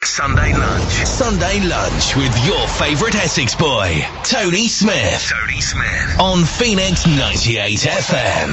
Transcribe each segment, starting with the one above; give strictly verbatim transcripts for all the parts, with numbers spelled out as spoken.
Sunday Lunch. Sunday Lunch with your favourite Essex boy, Tony Smith. Tony Smith. On Phoenix ninety-eight F M.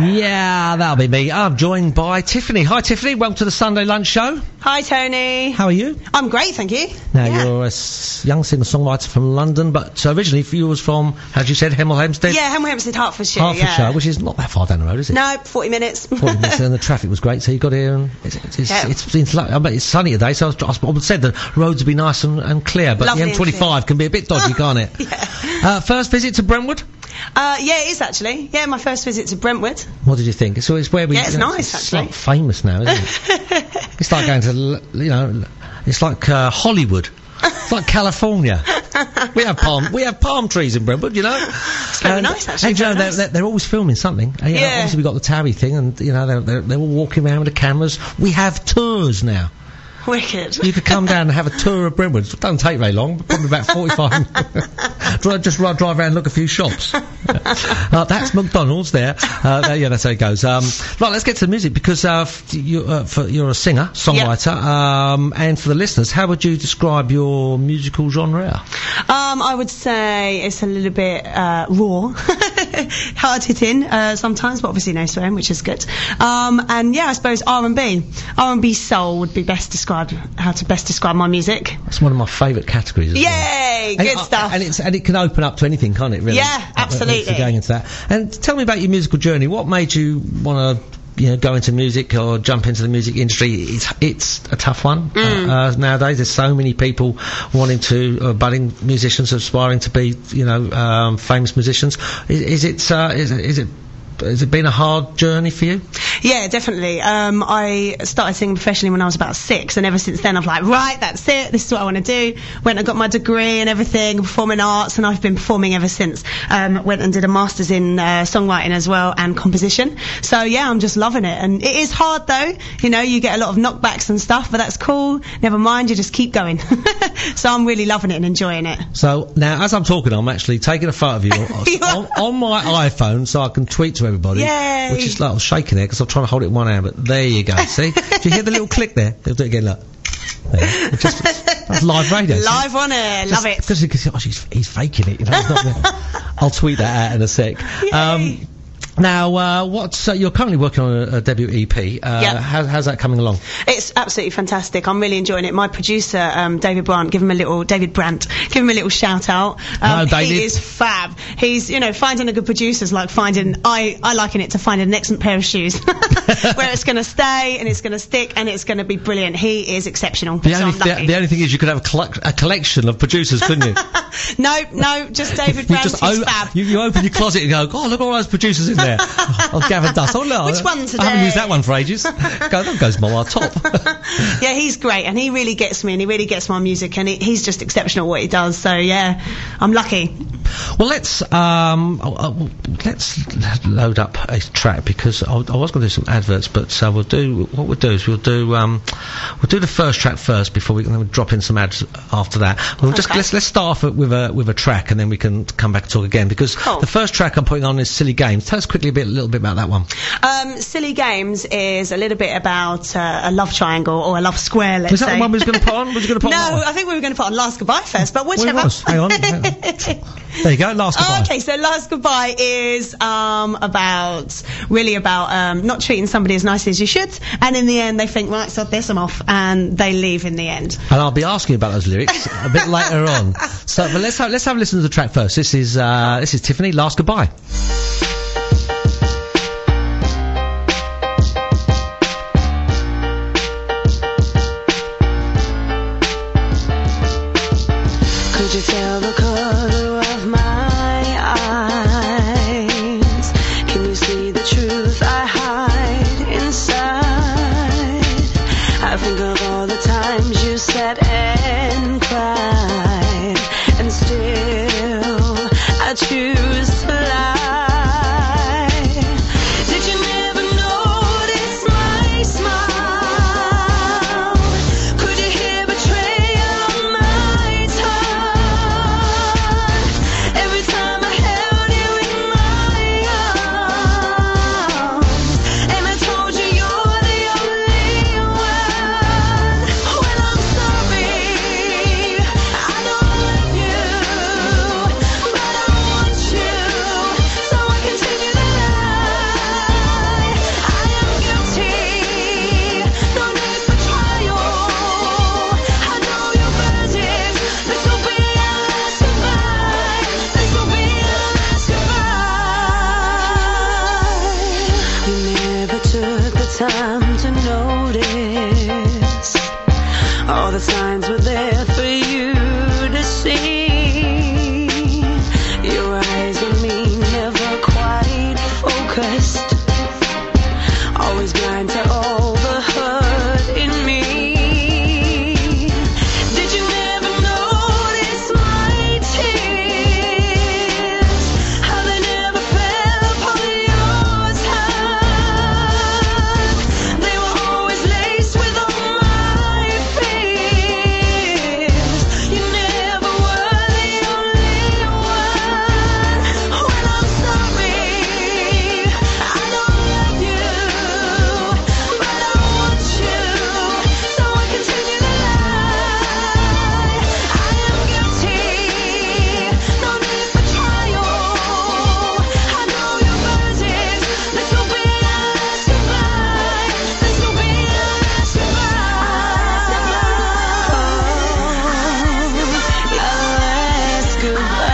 Yeah, that'll be me. I'm joined by Tiffany. Hi, Tiffany. Welcome to the Sunday Lunch Show. Hi, Tony. How are you? I'm great, thank you. Now, yeah. you're a s- young singer-songwriter from London, but uh, originally you was from, as you said, Hemel Hempstead? Yeah, Hemel Hempstead, Hertfordshire, Hertfordshire, yeah. which is not that far down the road, is it? No, forty minutes. forty minutes, and the traffic was great, so you got here, and it's, it's, it's, Yeah. it's, it's, I mean, it's sunny today, so I, was, I would said the roads would be nice and, and clear, but Lovely the and M twenty-five can be a bit dodgy, can't it? Yeah. Uh, first visit to Brentwood? Uh, yeah, it is actually. Yeah, my first visit to Brentwood. What did you think? So it's where we. Yeah, it's you know, nice, it's actually. like famous now, isn't it? It's like going to, l- you know, it's like uh, Hollywood. It's like California. We have palm, we have palm trees in Brentwood, you know. It's very And- nice, actually. And you know, very they're, nice. they're, they're always filming something. And, you know, Yeah. obviously we've got the Towie thing, and you know they're, they're, they're all walking around with the cameras. We have tours now. Wicked. You could come down and have a tour of Brentwood. It doesn't take very long, probably about forty-five minutes. Drive, just drive around and look at a few shops. uh, that's McDonald's there. Uh, yeah, that's how it goes. Um, right, let's get to the music, because uh, f- you, uh, for, you're a singer, songwriter, um, and for the listeners, how would you describe your musical genre? Um, I would say it's a little bit uh, raw, hard hitting uh, sometimes, but obviously no swearing, which is good. Um, and yeah, I suppose R and B, R and B soul would be best described. How to best describe my music? That's one of my favourite categories. As Yay, well. good and, uh, stuff. And it's and it can open up to anything, can't it? Really? Yeah, Uh, absolutely. If you're going into that. And tell me about your musical journey. What made you want to, you know, go into music or jump into the music industry? It's it's a tough one Mm. uh, uh, nowadays. There's so many people wanting to, uh, budding musicians aspiring to be, you know, um, famous musicians. Is, is it uh, is, it- is it has it been a hard journey for you? Yeah, definitely. Um, I started singing professionally when I was about six, and ever since then I've like, right, that's it, this is what I want to do. Went and got my degree and everything, performing arts, and I've been performing ever since. Um, went and did a master's in uh, songwriting as well, and composition. So yeah, I'm just loving it. And it is hard though, you know, you get a lot of knockbacks and stuff, but that's cool. Never mind, you just keep going. So I'm really loving it and enjoying it. So now, as I'm talking, I'm actually taking a photo of you You on, are. on my iPhone, so I can tweet to everybody. Yay. Which is like, I was shaking there because I'm trying to hold it in one hand, but there you go. See? Do you hear the little click there? They'll do it again, look. There. It's just, that's live radio. see? Live on it, love it. Because you can see, oh, she's, he's faking it. You know, he's not there. I'll tweet that out in a sec. Yay. Now, uh, what's uh, you're currently working on a, a debut E P. Uh, Yep. how, how's that coming along? It's absolutely fantastic. I'm really enjoying it. My producer, um, David Brandt, give him a little, David Brandt, give him a little shout out. Um, Hello, David. He is fab. He's, you know, finding a good producer is like finding, I, I liken it to finding an excellent pair of shoes. Where it's going to stay and it's going to stick and it's going to be brilliant. He is exceptional. The so only, I'm the, lucky. the only thing is you could have a, collect, a collection of producers, couldn't you? No, no, just David You Brandt. just He's o- fab. you, you open your closet and go, oh, look at all those producers in there. Oh, Gavin Dust. Oh, no. Which one I today? haven't used that one for ages. Go, that goes my top. Yeah, he's great and he really gets me and he really gets my music and he, he's just exceptional at what he does. So yeah, I'm lucky. Well, let's um, uh, uh, let's load up a track, because I, I was going to do some adverts, but uh, we'll do what we'll do is we'll do um, we'll do the first track first before we can then drop in some ads after that. We'll just Okay. let's let's start off with a with a track, and then we can come back and talk again, because Cool. the first track I'm putting on is Silly Games. Tell us quickly a bit, a little bit about that one. Um, Silly Games is a little bit about uh, a love triangle or a love square, let's Was that say. the one we was going to put on? Was you going to put no, on? that one? I think we were going to put on Last Goodbye first, but Well, whichever. it was. Hang on. Hang on. There you go. Last Goodbye. Oh, okay, so Last Goodbye is um, about, really about um, not treating somebody as nicely as you should, and in the end they think, right, sod this, I'm off, and they leave in the end. And I'll be asking you about those lyrics a bit later on. So, but let's have, let's have a listen to the track first. This is uh, this is Tiffany, Last Goodbye. Could you tell the color of my eyes? Can you see the truth I hide inside? I think of all the times you sat and cried, and still I choose to lie. Did you never notice my smile? Could you hear betrayal on my tongue? Every time I held you in my arms, and I told you you're the only one. Well, I'm sorry the signs were there for you to see. Your eyes on me, never quite focused, always blind to all the hurt in me. Did you never notice my tears? How they never fell upon yours hand. They were always laced with all my fears. You never were the only one. When I'm sorry, I don't love you, but I want you, so I continue to lie. I am guilty, no need for trial. I know your verdict. This will be our last goodbye. This will be our last goodbye. Our last goodbye.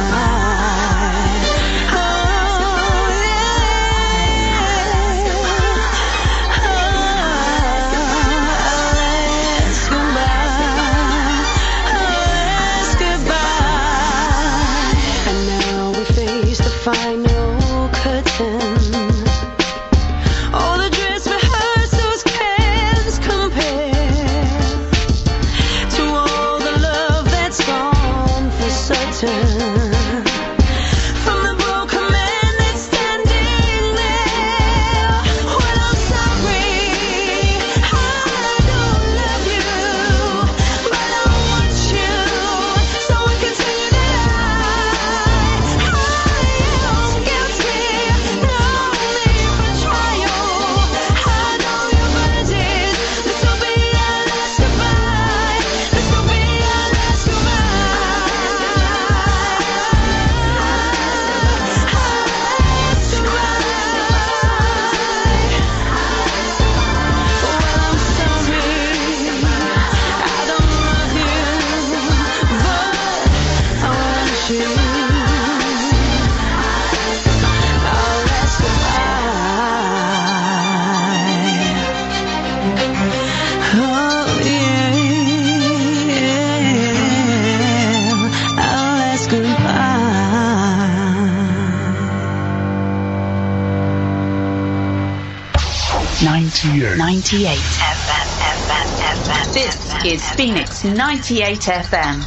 And now we face the final curtain. All the dress rehearsals can't compare to all the love that's gone for certain. From the broken man that's standing there. When I'm sorry, I don't love you, but I want you, so I continue to lie. I am guilty, no need for trial. I know your verdict. This will be our last goodbye. This will be our last ninety-eight. ninety-eight F M. F M. F M. This is Phoenix ninety-eight F M.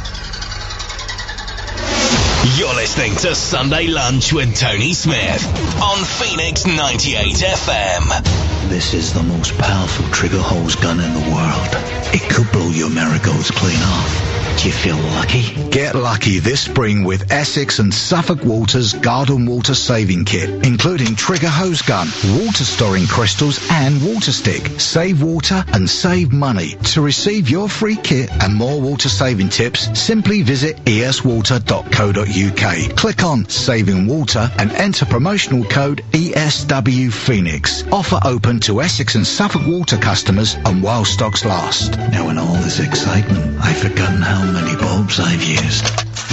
You're listening to Sunday Lunch with Tony Smith on Phoenix ninety-eight F M. This is the most powerful trigger hose gun in the world. It could blow your marigolds clean off. Do you feel lucky? Get lucky this spring with Essex and Suffolk Water's Garden Water Saving Kit, including trigger hose gun, water storing crystals and water stick. Save water and save money. To receive your free kit and more water saving tips, simply visit e s water dot co dot u k. Click on Saving Water and enter promotional code E S W Phoenix. Offer open to Essex and Suffolk Water customers and while stocks last. Now in all this excitement, I've forgotten how many bulbs I've used.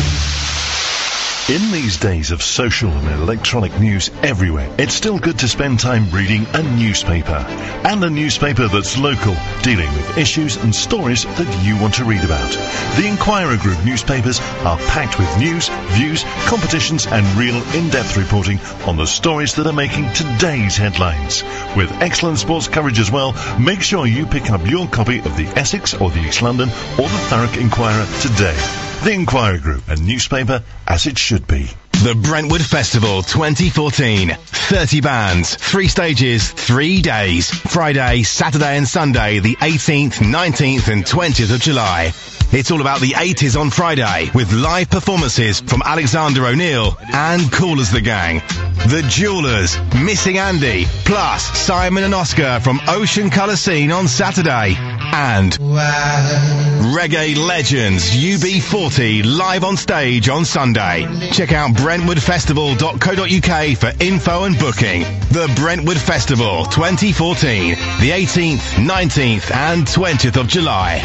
In these days of social and electronic news everywhere, it's still good to spend time reading a newspaper. And a newspaper that's local, dealing with issues and stories that you want to read about. The Inquirer Group newspapers are packed with news, views, competitions and real in-depth reporting on the stories that are making today's headlines. With excellent sports coverage as well, make sure you pick up your copy of the Essex or the East London or the Thurrock Inquirer today. The Inquirer Group, a newspaper as it should be. The Brentwood Festival twenty fourteen. thirty bands, three stages, three days. Friday, Saturday and Sunday, the eighteenth, nineteenth and twentieth of July. It's all about the eighties on Friday, with live performances from Alexander O'Neill and Cool as the Gang. The Jewelers, Missing Andy, plus Simon and Oscar from Ocean Colour Scene on Saturday. And Reggae Legends U B forty live on stage on Sunday. Check out brentwood festival dot co dot u k for info and booking. The Brentwood Festival twenty fourteen, the eighteenth, nineteenth and twentieth of July.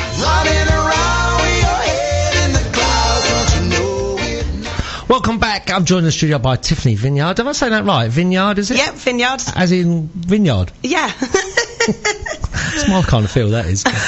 Welcome back. I'm joined in the studio by Tiffany Vineyard. Did I say that right? Vineyard, is it? Yep, Vineyard. As in vineyard? Yeah. It's my kind of feel, that is.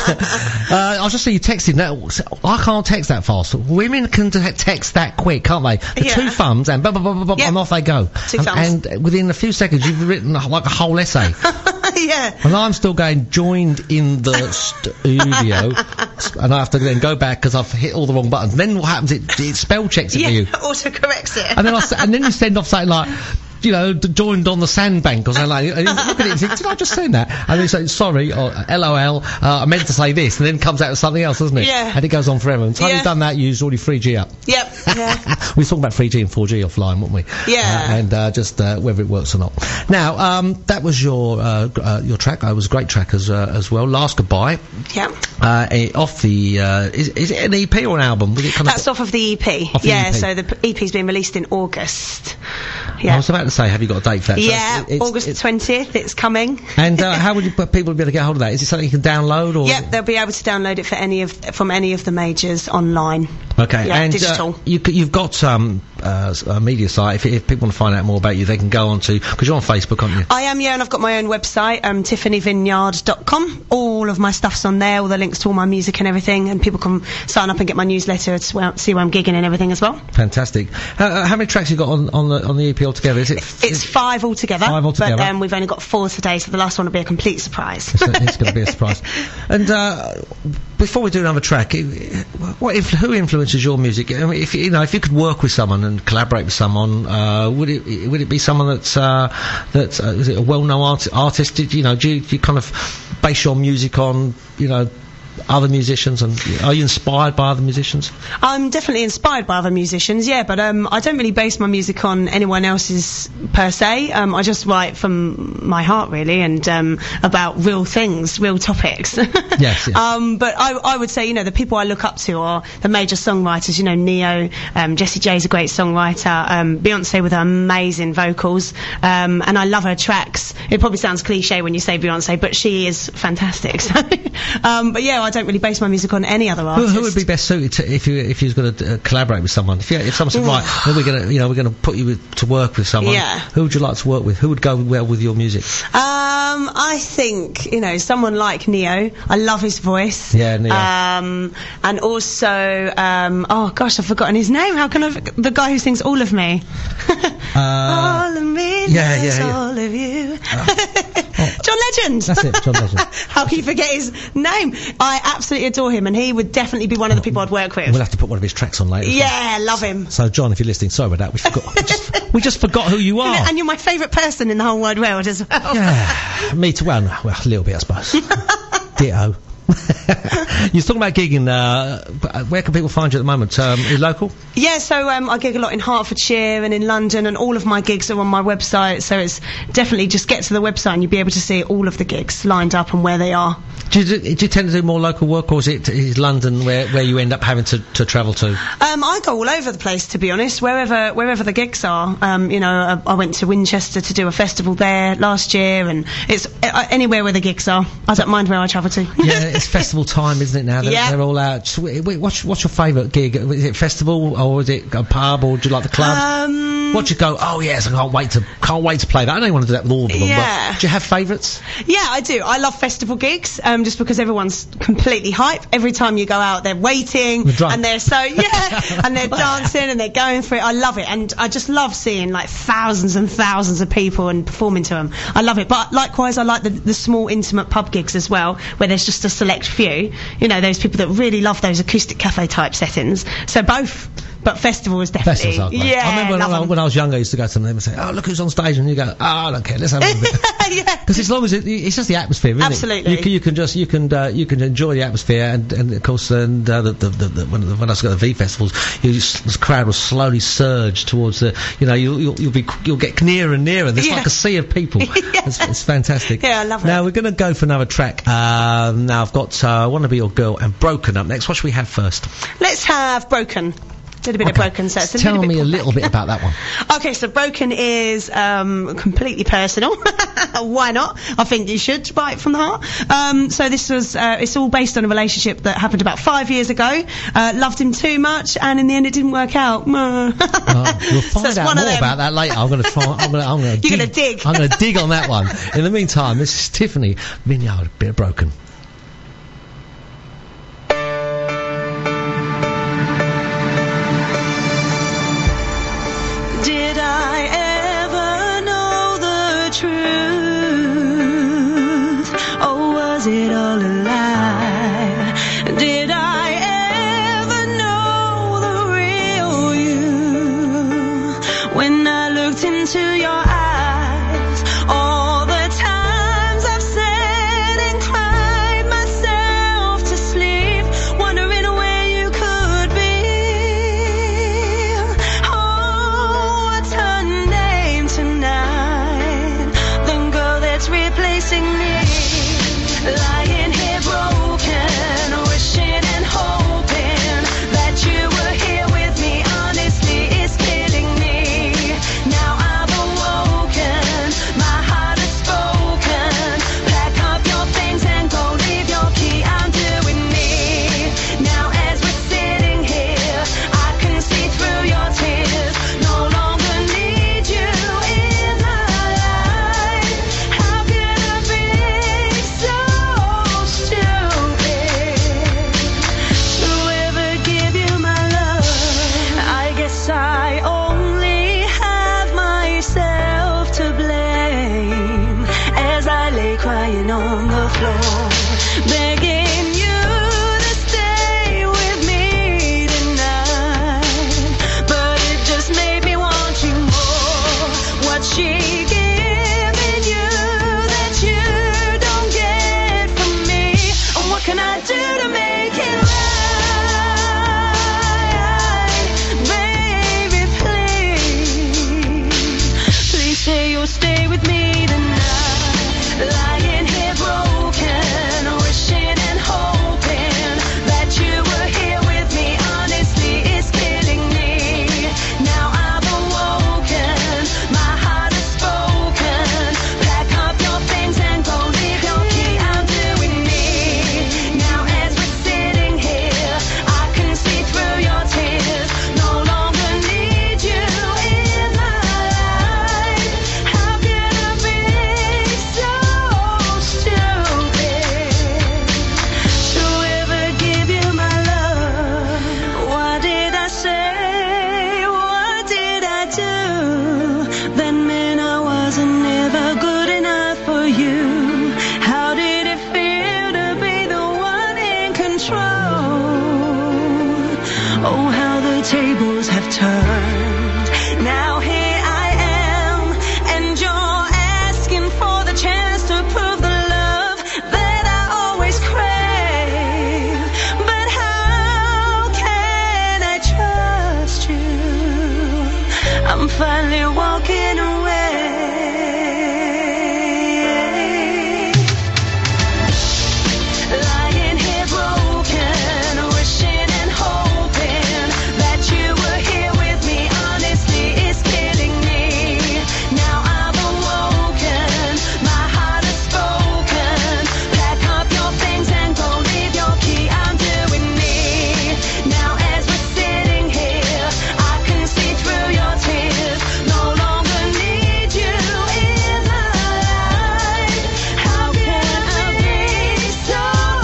uh, I'll just see you texting that. I can't text that fast. Women can te- text that quick, can't they? The Yeah. two thumbs and blah, blah, blah, blah, blah, Yep. and off they go. Two and, thumbs. and within a few seconds, you've written like a whole essay. Yeah. And I'm still going joined in the studio, and I have to then go back because I've hit all the wrong buttons. Then what happens? It, it spell checks it Yeah. for you, Auto corrects it. and then I s- and then you send off something like, you know, d- joined on the sandbank or something like that. And you look at it and think, did I just send that? And then you say, sorry, or LOL, uh, I meant to say this, and then it comes out with something else, doesn't it? Yeah. And it goes on forever. And the time Yeah. you've done that, you use already three G up. Yep. Yeah. We were talking about three G and four G offline, weren't we? Yeah. Uh, and uh, just uh, whether it works or not. Now, um, that was your uh, g- uh, your track. It was a great track as uh, as well. Last Goodbye. Yep. Uh, eh, off the uh, is, is it an E P or an album? Was it kind That's off of the E P. Off the yeah. E P. So the p- E P's been released in August. I Yeah. was about to say, have you got a date for that? So Yeah. it's- it's- August the it's- twentieth. It's coming. And uh, how would you, people be able to get hold of that? Is it something you can download or? Yep. They'll be able to download it for any of from any of the majors online. Okay, Yeah, and digital. Uh, you, c- you've got um, uh, s- a media site. If, if people want to find out more about you, they can go on to, because you're on Facebook, aren't you? I am, yeah, and I've got my own website, um, tiffany vineyard dot com. All of my stuff's on there, all the links to all my music and everything, and people can sign up and get my newsletter to where- see where I'm gigging and everything as well. Fantastic. Uh, uh, how many tracks you got on, on the on the E P altogether? Is it? It's five altogether. Five altogether. But um, we've only got four today, so the last one will be a complete surprise. It's, it's going to be a surprise. And uh, before we do another track, i- what if, who influences your music? I mean, if you know, if you could work with someone and collaborate with someone, uh, would it would it be someone that's uh, that's uh, is it a well-known art- artist? Did you know? Do you, do you kind of base your music on, you know, other musicians, and are you inspired by other musicians? I'm definitely inspired by other musicians, yeah, but um, I don't really base my music on anyone else's per se. Um, I just write from my heart, really, and um, about real things, real topics. Yes, yes. Um, but I, I would say, you know, the people I look up to are the major songwriters. You know, Neo, um, Jessie J's a great songwriter. Um, Beyonce with her amazing vocals, um, and I love her tracks. It probably sounds cliche when you say Beyonce, but she is fantastic. So, um, but yeah, I don't really base my music on any other Who, artist. who would be best suited to, if you if you was going to uh, collaborate with someone? If you, if someone said, right, then we're going to you know we're going to put you with, to work with someone. Yeah. Who would you like to work with? Who would go well with your music? Um, I think, you know, someone like Neo. I love his voice. Yeah, Neo. Um, and also, um, oh gosh, I've forgotten his name. How can I? Forg- the guy who sings All of Me. all of me, yeah, loves yeah, yeah. all of you. John Legend. That's it, John Legend. How can you forget his name? I absolutely adore him, and he would definitely be one of the people I'd work with. We'll have to put one of his tracks on later. as well. Yeah, love him. So, John, if you're listening, sorry about that. We forgot. we, just, we just forgot who you are. And you're my favourite person in the whole wide world as well. Yeah, me too. Well, no, well, a little bit, I suppose. Ditto. You're talking about gigging. Uh, where can people find you at the moment? Um, are you local? Yeah, so um, I gig a lot in Hertfordshire and in London, and all of my gigs are on my website. So it's definitely just get to the website and you'll be able to see all of the gigs lined up and where they are. Do you, do you tend to do more local work, or is it is London where, where you end up having to, to travel to? Um, I go all over the place, to be honest, wherever wherever the gigs are. Um, you know, I, I went to Winchester to do a festival there last year, and it's uh, anywhere where the gigs are. I don't mind where I travel to. Yeah, it's festival time, isn't it now? They're, Yeah. they're all out. So, wait, wait, what's, what's your favourite gig? Is it festival, or is it a pub, or do you like the club? Um, What do you go? Oh yes, I can't wait to can't wait to play that. I don't want to do that with all of them. Yeah. But do you have favourites? Yeah, I do. I love festival gigs, um, just because everyone's completely hype. Every time you go out, they're waiting, They're drunk. and they're so, yeah, and they're dancing and they're going for it. I love it, and I just love seeing like thousands and thousands of people and performing to them. I love it. But likewise, I like the, the small, intimate pub gigs as well, where there's just a select few. You know, those people that really love those acoustic cafe type settings. So both. But festival is definitely, Festivals are great. yeah. I remember when love I, 'em. when I was younger, I used to go to them and say, "Oh, look who's on stage," and you go, "Oh, I don't care. Let's have a bit." yeah. Because as long as it, it's just the atmosphere, isn't Absolutely. it? You can, you can just you can uh, you can enjoy the atmosphere, and, and of course, and uh, the, the, the, the, when, when I was at the V festivals, you just, the crowd will slowly surge towards the, you know, you'll you'll, you'll be you'll get nearer and nearer. There's Yeah. like a sea of people. Yeah. It's, it's fantastic. Yeah, I love it. Now we're going to go for another track. Um, now I've got uh, "Wanna Be Your Girl" and "Broken" up next. What should we have first? Let's have Broken. A little bit of Broken, so it's a Tell little me bit a little bit about that one. Okay, so Broken is um, completely personal. Why not? I think you should write from the heart. Um, so this was, uh, it's all based on a relationship that happened about five years ago. Uh, loved him too much, and in the end it didn't work out. Uh, we'll So find it's out one of more them. about that later. I'm going to find. I'm going to. I'm going to. You're gonna dig. I'm going to dig on that one. In the meantime, this is Tiffany Vineyard, bit of Broken. Oh, how the tables have turned. Now here I am, and you're asking for the chance to prove the love that I always crave. But how can I trust you? I'm finally walking away. Lying here broken, wishing and hoping that you were here with me. Honestly, it's killing me. Now I've awoken, my heart has spoken. Pack up your things and go leave your key. I'm doing me. Now as we're sitting here, I can see through your tears. No longer need you in my life. How can I be so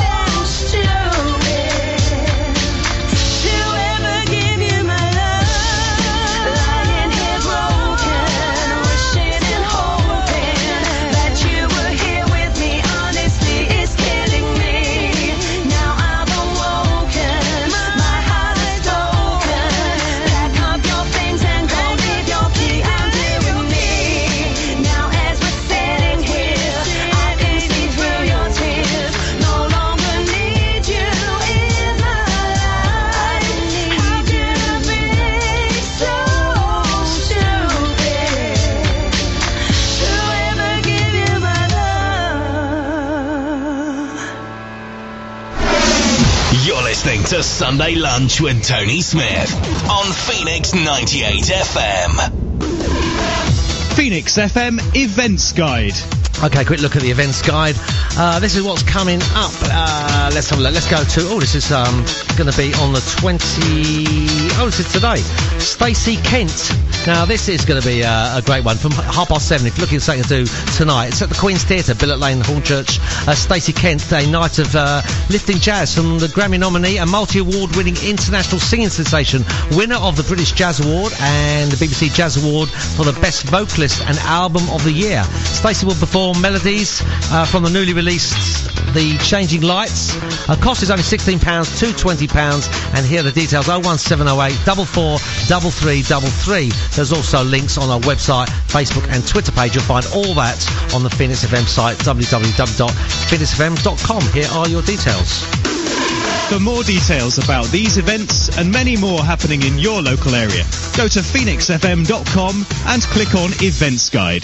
stupid to ever give you my love? Lying here broken, wishing and hoping that you were here with me. Honestly, it's killing me. Now I've awoken, my heart is broken. Pack up your things and go leave your key. I'm doing me. Now as we're sitting here, I can see through your tears. No longer need you in my life. How can I be so stupid to ever give you my love? You're listening to Sunday Lunch with Tony Smith on Phoenix ninety-eight F M. Phoenix F M Events Guide. Okay, quick look at the events guide. Uh, this is what's coming up. Uh, let's have a look. Let's go to. Oh, this is um, going to be on the twenty. Oh, this is today. Stacey Kent. Now, this is going to be uh, a great one from half past seven. If you're looking for something to do tonight, it's at the Queen's Theatre, Billet Lane, Hornchurch. Uh, Stacey Kent, a night of uh, lifting jazz from the Grammy nominee and multi-award-winning international singing sensation, winner of the British Jazz Award and the B B C Jazz Award for the Best Vocalist and Album of the Year. Stacey will perform melodies uh, from the newly released The Changing Lights. Uh, cost is only sixteen pounds to twenty pounds, and here are the details: oh one seven oh eight, four four three three three three. There's also links on our website, Facebook and Twitter page. You'll find all that on the Phoenix F M site, w w w dot phoenix f m dot com. Here are your details. For more details about these events and many more happening in your local area, go to phoenix f m dot com and click on Events Guide.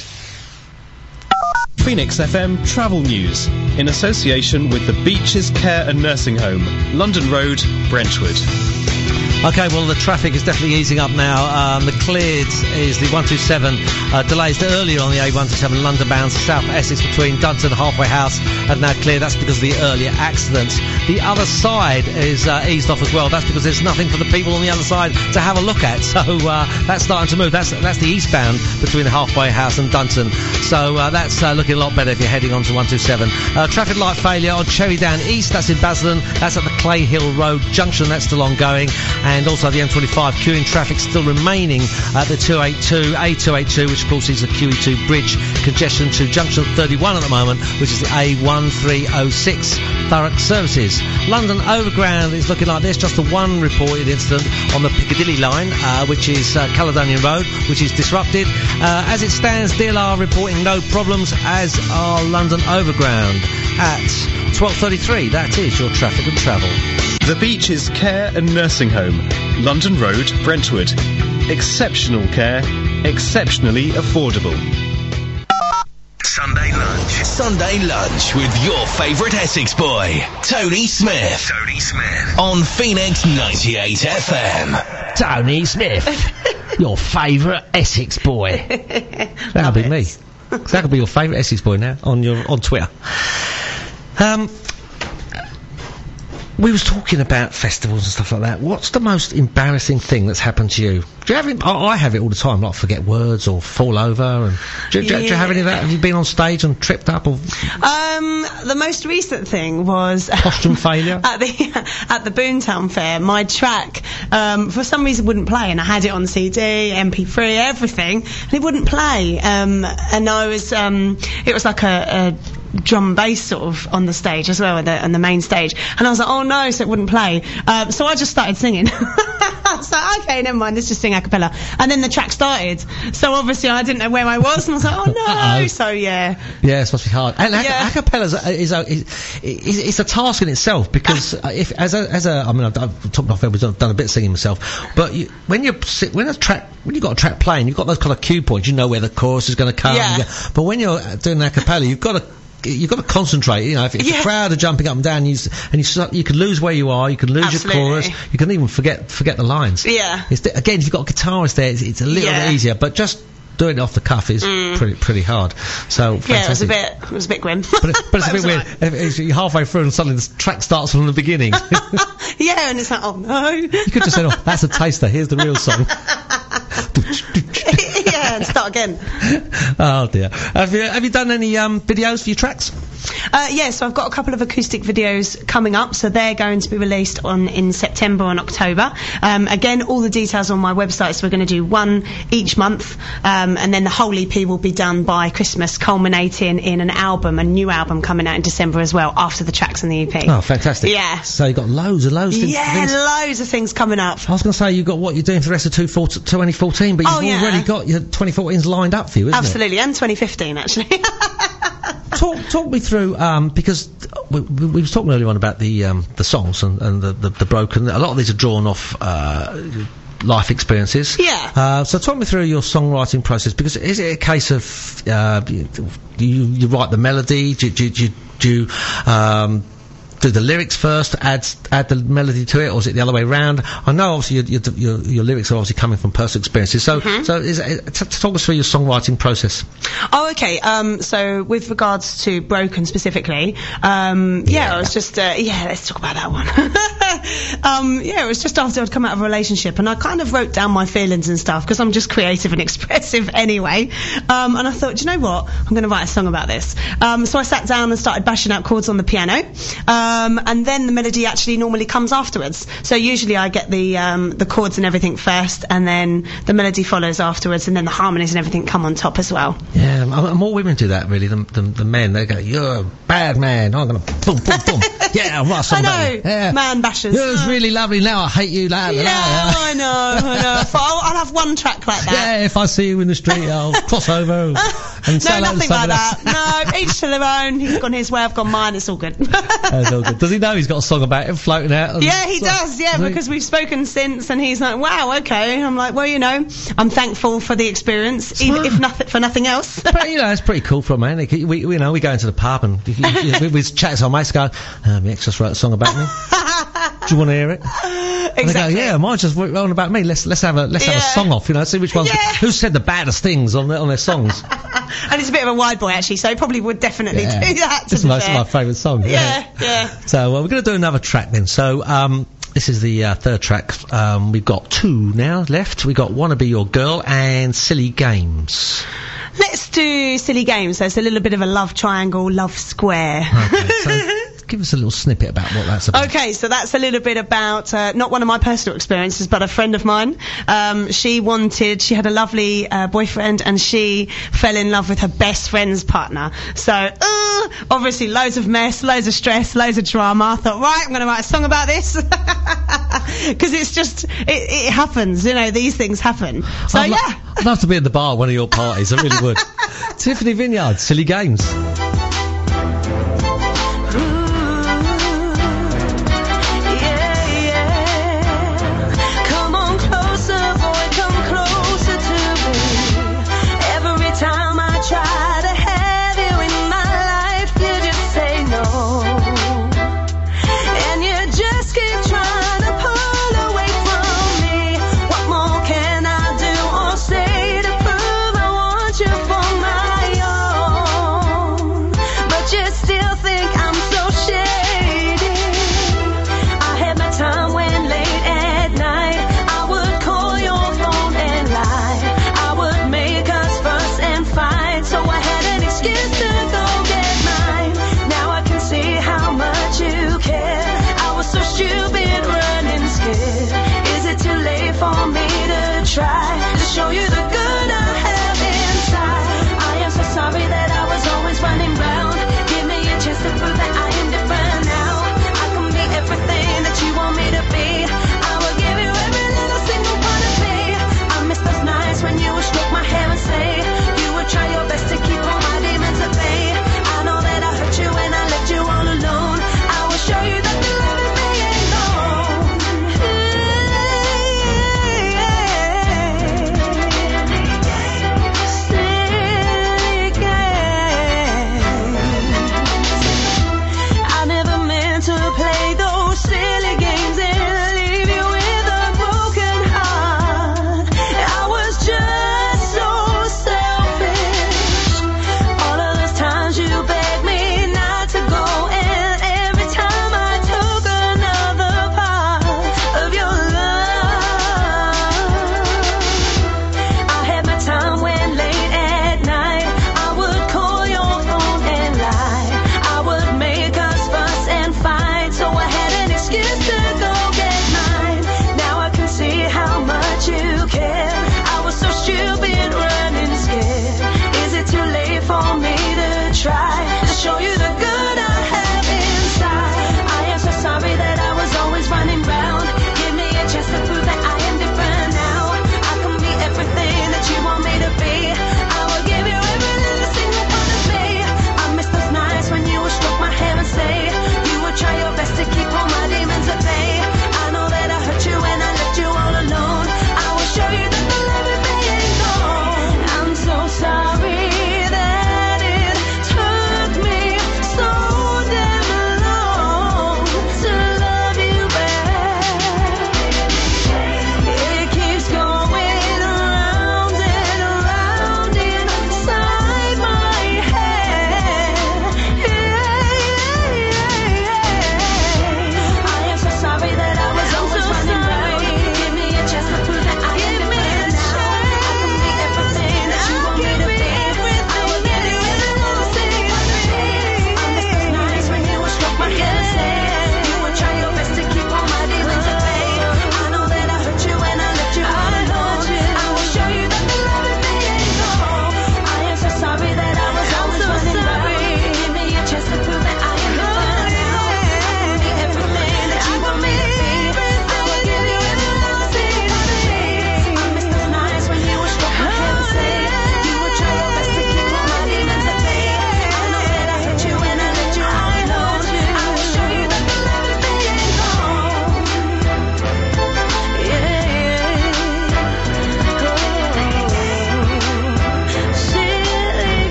Phoenix F M Travel News, in association with the Beaches Care and Nursing Home, London Road, Brentwood. Okay, well, the traffic is definitely easing up now. Um, the cleared is the one two seven. Uh, delays earlier on the A one two seven London bound South Essex between Dunton and Halfway House have now cleared. That's because of the earlier accidents. The other side is uh, eased off as well. That's because there's nothing for the people on the other side to have a look at. So uh, that's starting to move. That's that's the eastbound between Halfway House and Dunton. So uh, that's uh, looking a lot better if you're heading on to one two seven. Uh, traffic light failure on Cherry Down East. That's in Basildon. That's at the Clay Hill Road Junction. That's still ongoing. And also the M twenty-five queuing traffic still remaining at the two eighty-two, A two eighty-two, which of course is the Q E two bridge. Congestion to junction thirty-one at the moment, which is the A one three oh six. Thurrock Services. London Overground is looking like this. Just the one reported incident on the Piccadilly line, uh, which is uh, Caledonian Road, which is disrupted. Uh, as it stands, D L R reporting no problems, as are London Overground at twelve thirty-three. That is your traffic and travel. The Beaches Care and Nursing Home, London Road, Brentwood. Exceptional care, exceptionally affordable. Sunday Lunch. Sunday Lunch with your favourite Essex boy, Tony Smith. Tony Smith. On Phoenix ninety-eight F M. Tony Smith, your favourite Essex boy. That'll be me. That could be your favourite Essex boy now on your on Twitter. Um, we was talking about festivals and stuff like that. What's the most embarrassing thing that's happened to you? Do you have it? I, I have it all the time. Like forget words or fall over. And do, do, yeah. do you have any of that? Have you been on stage and tripped up? Or um, the most recent thing was costume failure at the at the Boomtown Fair. My track, um, for some reason, wouldn't play, and I had it on C D, M P three, everything, and it wouldn't play. Um, and I was, um, it was like a. a drum and bass sort of on the stage as well, on the, on the main stage. And I was like, oh no, so it wouldn't play. Um, so I just started singing. So okay, never mind, let's just sing a cappella. And then the track started. So obviously I didn't know where I was, and I was like, oh no. Uh-oh. So yeah. Yeah, it's supposed to be hard. And yeah. a cappella is, is, is, is it's a task in itself, because if as a as a I mean I've, I've talked off I've done a bit of singing myself, but you, when you're when a track when you've got a track playing, you've got those kind of cue points. You know where the chorus is going to come. Yeah. But when you're doing a cappella, you've got to you've got to concentrate. You know, if, if yeah. the crowd are jumping up and down, you, and you start, you can lose where you are. You can lose Absolutely. your chorus. You can even forget forget the lines. Yeah. It's the, again, if you've got a guitarist there, it's, it's a little Yeah. bit easier. But just doing it off the cuff is Mm. pretty pretty hard. So Yeah, it was a fantastic. bit, it was a bit grim. But, it, but it's a it bit was weird. alright. If, if you're halfway through and suddenly the track starts from the beginning. Yeah, and it's like, oh no. You could just say, "Oh, that's a taster. Here's the real song." Yeah, and start again. Oh dear. Have you have you done any um, videos for your tracks? Uh, yeah, so I've got a couple of acoustic videos coming up, so they're going to be released on in September and October. Um, again, all the details on my website, so we're going to do one each month, um, and then the whole E P will be done by Christmas, culminating in an album, a new album coming out in December as well, after the tracks on the E P. Oh, fantastic. Yeah. So you've got loads and loads of things. Yeah, things. loads of things coming up. I was going to say you've got what you're doing for the rest of two four twenty fourteen, but you've Oh, yeah. already got your twenty fourteens lined up for you, isn't Absolutely, and twenty fifteen actually. it? Talk, talk me through, um, because we, we, we were talking earlier on about the um, the songs and, and the, the, the broken. A lot of these are drawn off uh, life experiences. Yeah. Uh, so talk me through your songwriting process, because is it a case of uh, you, you write the melody? Do, do, do, do you um, do the lyrics first, add add the melody to it, or is it the other way around? I know obviously your your, your, your lyrics are obviously coming from personal experiences. So Mm-hmm. so is it, t- talk us through your songwriting process. Oh, okay. Um, so with regards to Broken specifically, um, yeah, Yeah. I was just, uh, yeah, let's talk about that one. um, yeah, it was just after I'd come out of a relationship, and I kind of wrote down my feelings and stuff, because I'm just creative and expressive anyway. Um, and I thought, do you know what? I'm going to write a song about this. Um, so I sat down and started bashing out chords on the piano. Um, and then the melody actually normally comes afterwards. So usually I get the, um, the chords and everything first, and then the melody follows afterwards, and then the harmonies and everything come on top as well. Yeah, m- more women do that really than the, the men. They go, "You're a bad man. I'm gonna boom, boom, boom. Yeah, I'll write a song I know, about you. Yeah. man bashers. You're Uh, really lovely now. I hate you. La, la, Yeah, la. I know, I know. But I'll, I'll have one track like that. Yeah, if I see you in the street, I'll cross over and No, say hello to nothing like someone else. that. No, each to their own. He's gone his way, I've gone mine. It's all good. That's all good. Does he know he's got a song about him floating out? Yeah, he does. Yeah, Does he? because we've spoken since, and he's like, "Wow, okay." I'm like, "Well, you know, I'm thankful for the experience, even if nothing for nothing else." But you know, it's pretty cool for a man. We, we, you know, we go into the pub and you, you, we, we chat to our mates, go, uh, "My ex just wrote a song about me. Do you want to hear it?" And Exactly. they go, "Yeah, mine just wrote about me. Let's let's have a let's have a Yeah. song off. You know, see which ones Yeah. who said the baddest things on their, on their songs." And he's a bit of a wide boy actually, so he probably would definitely Yeah. do that. To This is be my, this is fair. my favourite song. Yeah, yeah. So uh, we're going to do another track then. So um, this is the uh, third track. Um, we've got two now left. We've got "Wanna Be Your Girl" and "Silly Games." Let's do Silly Games. So it's a little bit of a love triangle, love square. Okay, so give us a little snippet about what that's about. Okay, so that's a little bit about, uh, not one of my personal experiences, but a friend of mine. Um, she wanted, she had a lovely uh, boyfriend, and she fell in love with her best friend's partner. So, uh, obviously loads of mess, loads of stress, loads of drama. I thought, right, I'm going to write a song about this. Because it's just, it, it happens, you know, these things happen. So, I'd lo- yeah. I'd love to be at the bar at one of your parties. I really would. Tiffany Vineyard, "Silly Games." Come on closer, boy, come closer to me. Every time I try to have you in my life, you just say no. And you just keep trying to pull away from me. What more can I do or say to prove I want you for my own?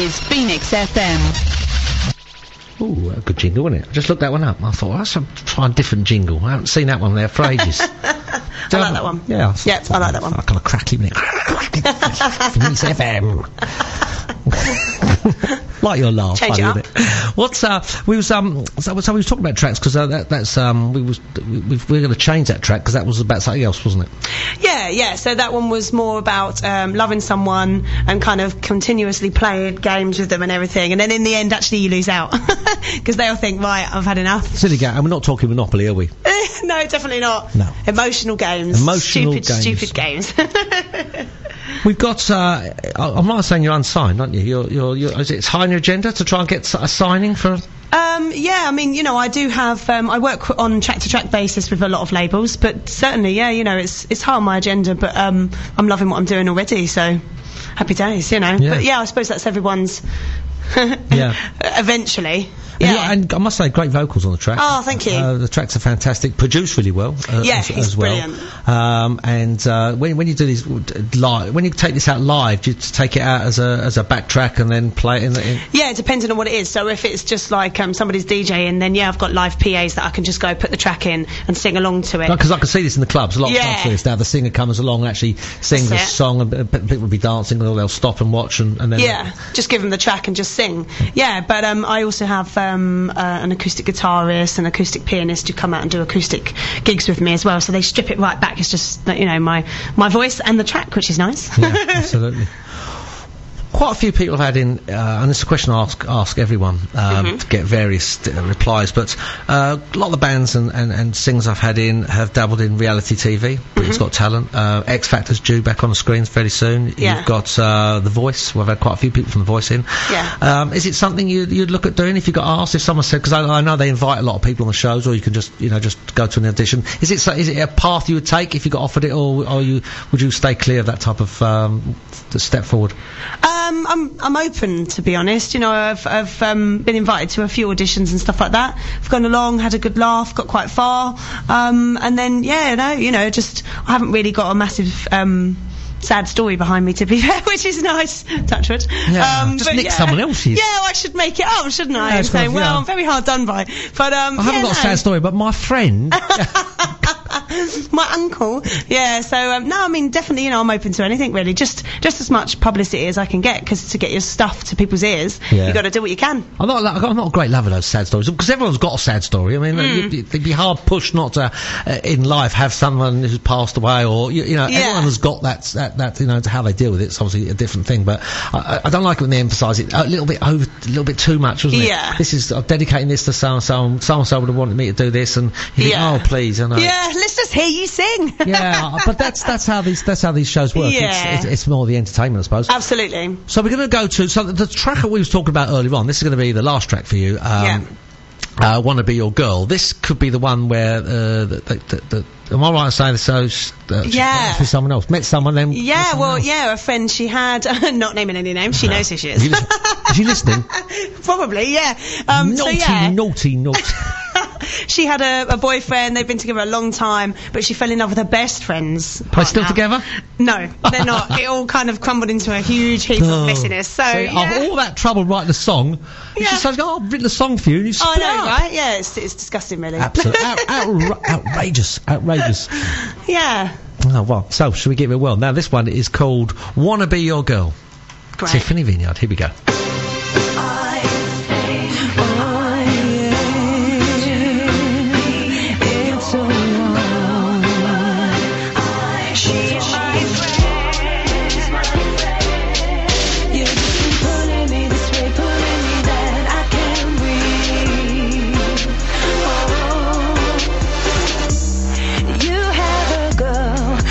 is Phoenix F M. Ooh, a good jingle, wasn't it? I just looked that one up. I thought, well, let's try a different jingle. I haven't seen that one there for ages. I like that one. Yeah. Yep, I like that one. I kind of crackly minute. Phoenix F M. Like your laugh. Change funny, it up. Isn't it? What's uh? We was um. So, so we was talking about tracks because uh, that, that's um. We was we, we we're going to change that track because that was about something else, wasn't it? Yeah, yeah. So that one was more about um, loving someone and kind of continuously playing games with them and everything. And then in the end, actually, you lose out because they'll think, right, I've had enough. Silly game. And we're not talking Monopoly, are we? No, definitely not. No. Emotional games. Emotional stupid, games. Stupid games. We've got. Uh, I'm not saying you're unsigned, aren't you? You're. You're. you're is it high on your agenda to try and get a signing for? Um, yeah, I mean, you know, I do have, um, I work on track-to-track basis with a lot of labels, but certainly, yeah, you know, it's it's high on my agenda, but um, I'm loving what I'm doing already, so happy days, you know. Yeah. But yeah, I suppose that's everyone's. Yeah. Eventually. And, Yeah. you- and I must say, great vocals on the track. Oh, thank you. Uh, the tracks are fantastic, produced really well. Uh, Yeah, as, he's as well. brilliant. Um, and uh, when when you do these live, when you take this out live, do you just take it out as a as a backtrack and then play it in the. In Yeah, depending on what it is. So if it's just like um, somebody's DJing, then yeah, I've got live P As that I can just go put the track in and sing along to it. Because I can see this in the clubs. A lot Yeah. of clubs do this now. The singer comes along and actually sings That's a it. song, and uh, pe- people will be dancing, or they'll stop and watch, and, and then Yeah, just give them the track and just sing. Yeah, but um, I also have um, uh, an acoustic guitarist, an acoustic pianist who come out and do acoustic gigs with me as well. So they strip it right back. It's just, you know, my my voice and the track, which is nice. Yeah, absolutely. Quite a few people have had in, uh, and it's a question I ask, ask everyone um, Mm-hmm. to get various uh, replies, but uh, a lot of the bands and, and, and singers I've had in have dabbled in reality T V. Britain's Got Talent. Uh, X Factor's due back on the screens fairly soon. Yeah. You've got uh, The Voice. We've had quite a few people from The Voice in. Yeah. Um, is it something you'd, you'd look at doing if you got asked? If someone said, because I, I know they invite a lot of people on the shows, or you can just, you know, just go to an audition. Is it so, is it a path you would take if you got offered it, or, or you would you stay clear of that type of um, step forward? Um, I'm I'm open, to be honest. You know, I've I've um, been invited to a few auditions and stuff like that. I've gone along, had a good laugh, got quite far, um, and then yeah, no, you know, just I haven't really got a massive. Um, sad story behind me, to be fair, which is nice. Touchwood. Yeah, um, just but nick yeah. someone else's. Yeah, well, I should make it up, shouldn't I? Yeah, and it's say, kind of, well, yeah. I'm very hard done by. But um, I haven't yeah, got a no. sad story, but my friend. My uncle, yeah. So um, no, I mean, definitely, you know, I'm open to anything really. Just, just as much publicity as I can get, because to get your stuff to people's ears, Yeah. you got to do what you can. I'm not, like, I'm not a great lover of those sad stories, because everyone's got a sad story. I mean, Mm. you'd, it'd be hard pushed not to, uh, in life, have someone who's passed away, or, you, you know, Yeah. everyone has got that, that, that, you know, to how they deal with it. It's obviously a different thing, but I, I- I don't like it when they emphasise it a little bit over, a little bit too much, wasn't it? Yeah. This is, I'm dedicating this to so-and-so, and so-and-so would have wanted me to do this, and you think, Yeah. oh, please, I know. Yeah, let's just hear you sing. Yeah, but that's, that's how these, that's how these shows work. Yeah. It's, it's, it's more the entertainment, I suppose. Absolutely. So we're going to go to so the, the track that we was talking about earlier on. This is going to be the last track for you. Um, Yeah. Uh, Wanna Be Your Girl. This could be the one where uh, the, the, the, the am I right in saying this? So sh- uh, she Yeah. met someone else, met someone, then met Yeah, someone well, else. yeah, a friend she had, not naming any names, she knows who she is. Is she lis- is she listening? Probably, yeah. Um, so naughty, yeah. naughty, naughty. She had a, a boyfriend, they've been together a long time, but she fell in love with her best friend's Are they still partner. together? No, they're not. It all kind of crumbled into a huge heap Oh. of messiness. So, So, yeah. of all that trouble writing a song, you Yeah. just say, oh, I've written a song for you, and you I split know, it up. right? Yeah, it's, it's disgusting, really. Absolutely. Out, outra- outrageous. Outrageous. Yeah. Oh, well, so, should we give it a whirl? Now, this one is called Wanna Be Your Girl. Great. Tiffany Vineyard. Here we go.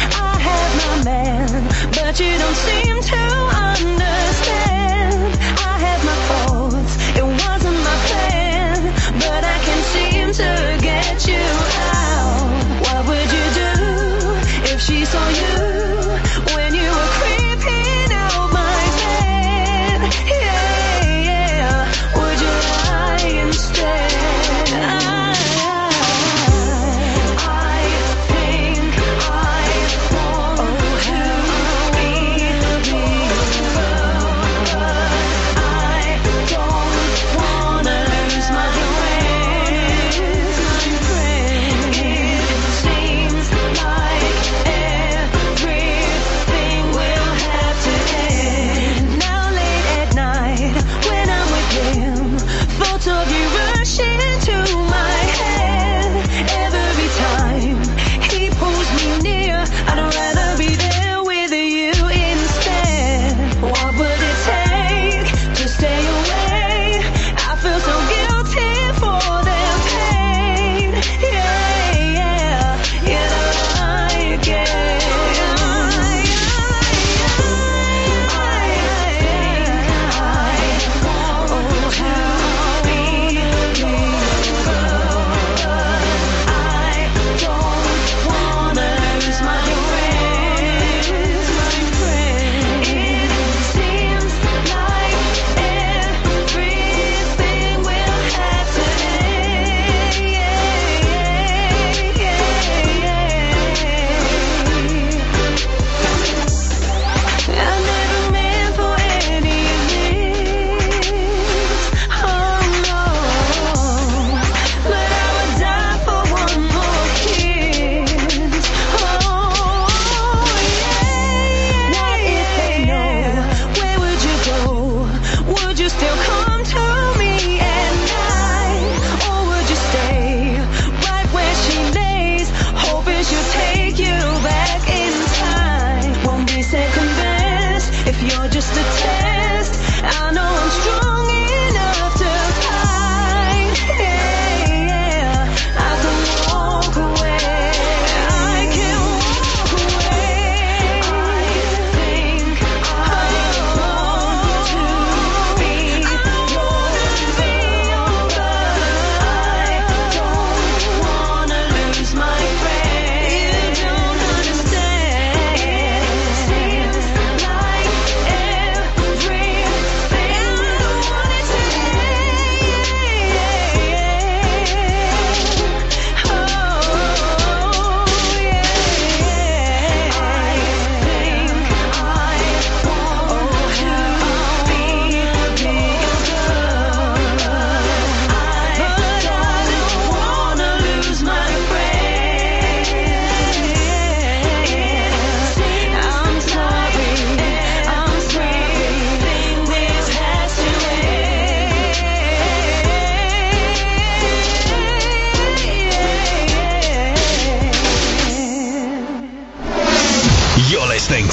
But you don't seem to understand. I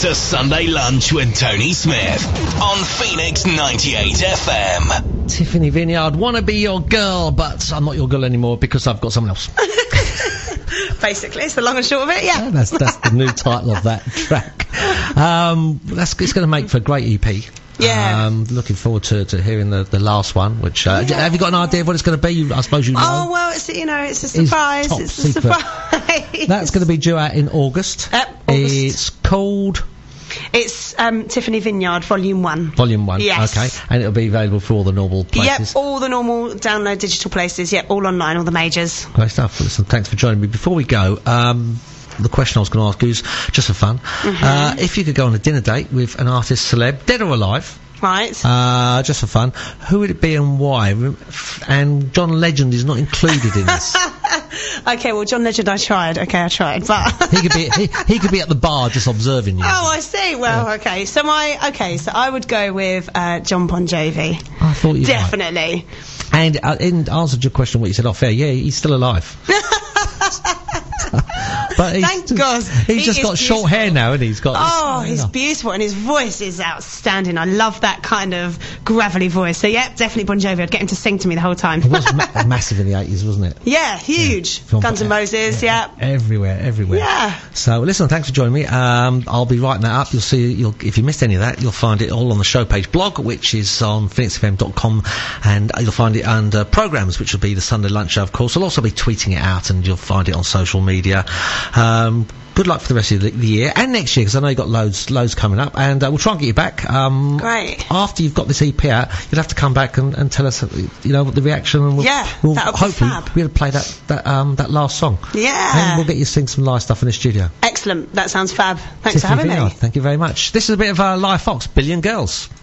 to Sunday Lunch with Tony Smith on Phoenix ninety-eight F M. Tiffany Vineyard, wanna be your girl, but I'm not your girl anymore because I've got someone else. Basically, it's the long and short of it, yeah. Yeah, that's that's the new title of that track. Um, that's it's going to make for a great E P. Yeah. Um, looking forward to, to hearing the, the last one. Which uh, Yeah. have you got an idea of what it's going to be? You, I suppose you know. Oh, well, it's, you know, it's a surprise. top It's a secret. surprise. That's going to be due out in August. Yep, August. It's called It's um, Tiffany Vineyard, Volume one. Volume One. Yes. Okay, and it'll be available for all the normal places. Yep, all the normal download digital places. Yep, all online, all the majors. Great stuff. Listen, thanks for joining me. Before we go, um, the question I was going to ask you is just for fun. Mm-hmm. Uh, if you could go on a dinner date with an artist, celeb, dead or alive, Right. uh, just for fun, who would it be and why? And John Legend is not included in this. Okay, well, John Legend, I tried. Okay, I tried, but he could be he, he could be at the bar just observing you. oh, I see. Well, Yeah. okay. So my okay, so I would go with uh, John Bon Jovi. I thought you might. Definitely. And uh, in answer to your question, what you said off air, yeah, he's still alive. But he's Thank just, God. He's He just is got short beautiful. hair now, and he's got. Oh, this- he's yeah. beautiful, and his voice is outstanding. I love that kind of gravelly voice. So yeah, definitely Bon Jovi. I'd get him to sing to me the whole time. It was ma- massive in the eighties, wasn't it? Yeah, huge. Film- Guns N' Moses. Yeah. Everywhere, everywhere. Yeah. So listen, thanks for joining me. Um, I'll be writing that up. You'll see. You'll if you missed any of that, you'll find it all on the show page blog, which is on phoenix f m dot com, and you'll find it under programs, which will be the Sunday Lunch Show. Of course, I'll also be tweeting it out, and you'll find it on social media. Um, Good luck for the rest of the, the year and next year, because I know you've got loads, loads coming up, and uh, we'll try and get you back. Um, Great. After you've got this E P out, you'll have to come back and, and tell us, uh, you know, the reaction. And we'll, Yeah, we'll that'll be hopefully fab. we'll play that that um that last song. Yeah. And we'll get you to sing some live stuff in the studio. Excellent. That sounds fab. Thanks for Tiffany having Vineyard, me. thank you very much. This is a bit of uh, Live Fox, Billion Girls.